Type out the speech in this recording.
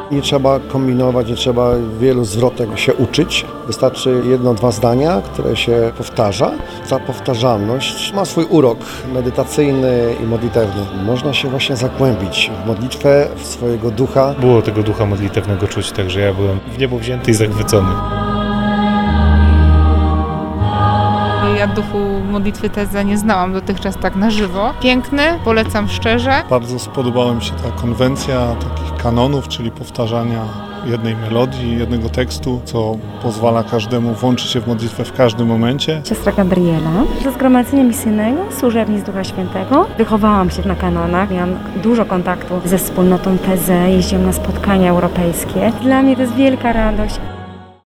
Nie trzeba kombinować, nie trzeba wielu zwrotek się uczyć. Wystarczy 1-2 zdania, które się powtarza. Ta powtarzalność ma swój urok medytacyjny i modlitewny. Można się właśnie zagłębić w modlitwę, w swojego ducha. Było tego ducha modlitewnego czuć, także ja byłem w niebo wzięty i zachwycony. Ja duchu modlitwy Teza nie znałam dotychczas tak na żywo. Piękny, polecam szczerze. Bardzo spodobała mi się ta konwencja takich kanonów, czyli powtarzania jednej melodii, jednego tekstu, co pozwala każdemu włączyć się w modlitwę w każdym momencie. Siostra Gabriela. Do zgromadzenia misyjnego, służebnic Ducha Świętego. Wychowałam się na kanonach, miałam dużo kontaktu ze wspólnotą TZ, jeździłam na spotkania europejskie. Dla mnie to jest wielka radość.